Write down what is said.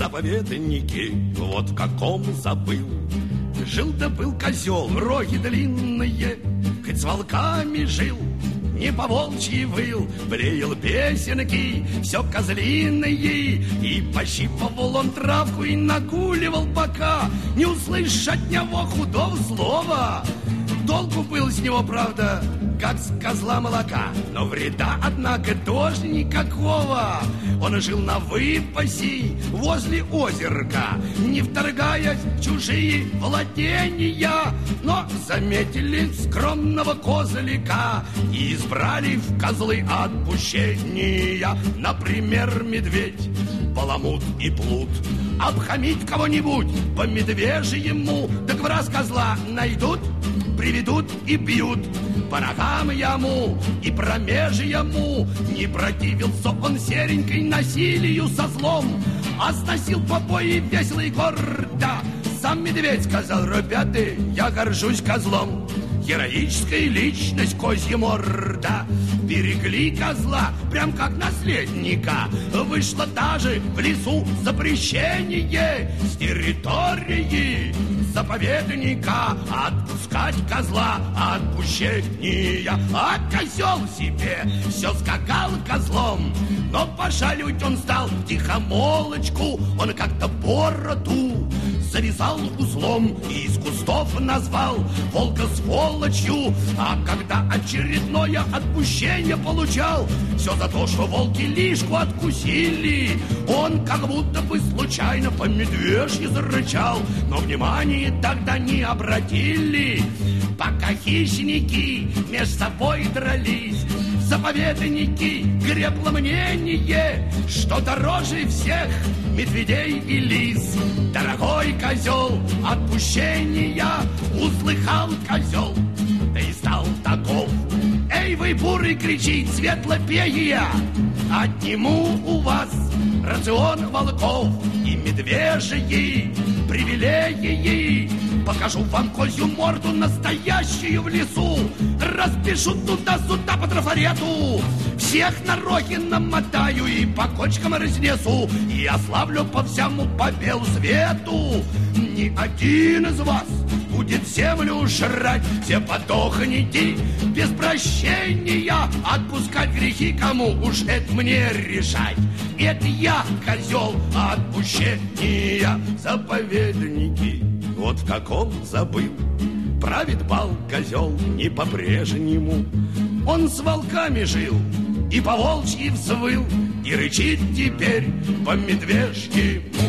заповедники, вот в каком забыл. Жил да был козел, роги длинные, хоть с волками жил, не по-волчьи выл, блеял песенки, все козлиные, и пощипывал он травку и нагуливал бока, не услышь от него худого слова. Толку был с него, правда, как с козла молока, но вреда, однако, тоже никакого. Он жил на выпасе возле озерка, не вторгаясь в чужие владения, но заметили скромного козлика и избрали в козлы отпущения. Например, медведь, баламут и плут. Обхамить кого-нибудь по медвежьему, так в раз козла найдут, приведут и бьют по ногам ему и промеж ему. Не противился он серенькой насилию со злом, а сносил побои весело и гордо. Сам медведь сказал: ребята, я горжусь козлом, героическая личность козья морда. Берегли козла, прям как наследника. Вышло даже в лесу запрещение с территории заповедника отпускать козла отпущения. А козел себе все скакал козлом, но пошалить он стал тихомолочку. Он как-то бороду завязал узлом и из кустов назвал волка сволочью. А когда очередное отпущение получал, все за то, что волки лишку откусили, он как будто бы случайно по медвежьи зарычал, но внимания тогда не обратили. Пока хищники меж собой дрались, заповедники гребло мнение, что дороже всех медведей и лис. Дорогой козел, отпущения услыхал козел, да и стал таков. Эй, вы, бурый, кричит светлопея, отниму у вас рацион волков и медвежьи привилегии. Покажу вам козью морду настоящую в лесу, распишу туда-сюда по трафарету, всех на роги намотаю и по кочкам разнесу, и ославлю по всему по белу свету. Ни один из вас будет землю жрать, все подохните без прощения. Отпускать грехи кому, уж это мне решать. Это я, козел отпущения. Заповедники, вот в каком забыл, правит бал козел не по-прежнему. Он с волками жил и по волчьи взвыл, и рычит теперь по медвежьему.